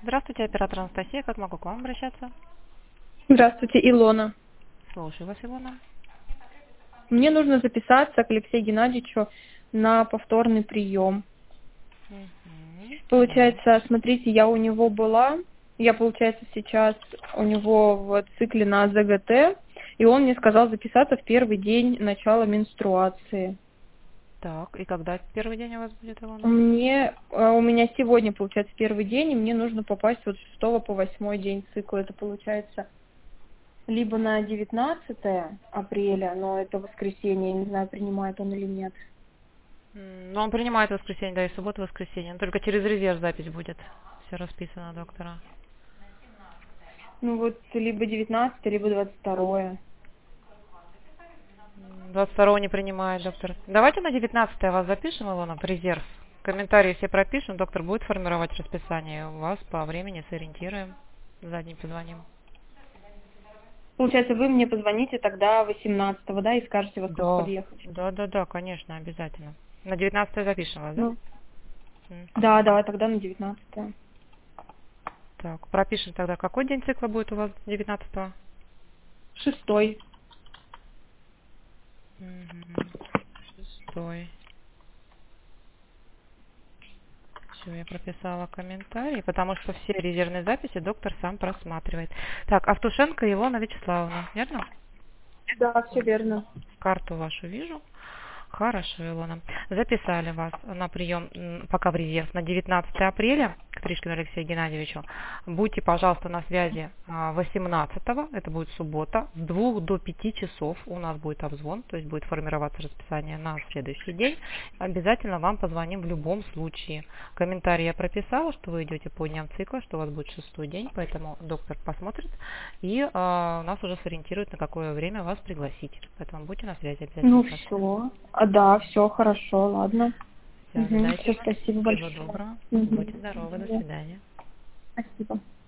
Здравствуйте, оператор Анастасия. Как могу к вам обращаться? Здравствуйте, Илона. Слушаю вас, Илона. Мне нужно записаться к Алексею Геннадьевичу на повторный прием. Да. Получается, смотрите, я у него была, я, получается, сейчас у него в цикле на ЗГТ, и он мне сказал записаться в первый день начала менструации. Так, и когда первый день у вас будет, Илона? У меня сегодня, получается, первый день, и мне нужно попасть вот с 6 по 8 день цикла. Это получается либо на 19 апреля, но это воскресенье, я не знаю, принимает он или нет. Ну, он принимает воскресенье, да, и субботу, воскресенье. Только через резерв запись будет. Все расписано у доктора. Ну вот либо 19, либо 22. 22 не принимает доктор. Давайте на 19 вас запишем, Илона, в резерв. Комментарии все пропишем, доктор будет формировать расписание. У вас по времени сориентируем. За день позвоним. Получается, вы мне позвоните тогда 18-го, да, и скажете, во сколько Да, подъехать. да, конечно, обязательно. На 19 запишем вас, да? Ну, Мгм. да, давай тогда на 19. Так, пропишем тогда, какой день цикла будет у вас 19-го? 6. Шестой. Все, я прописала комментарий, потому что все резервные записи доктор сам просматривает. Так, Автушенко Илона Вячеславовна, верно? Да, все верно. Карту вашу вижу. Хорошо, Илона. Записали вас на прием пока в резерв на 19 апреля к Тришкину Алексею Геннадьевичу. Будьте, пожалуйста, на связи 18-го, это будет суббота, с 2 до 5 часов у нас будет обзвон, то есть будет формироваться расписание на следующий день. Обязательно вам позвоним в любом случае. Комментарий я прописала, что вы идете по дням цикла, что у вас будет 6-й день, поэтому доктор посмотрит и нас уже сориентирует, на какое время вас пригласить. Поэтому будьте на связи обязательно. Ну все. Да, все хорошо, ладно. Все, ожидайте Все, вас. спасибо Всего большое. доброго. Мгм. Будьте здоровы. До Да, свидания. спасибо.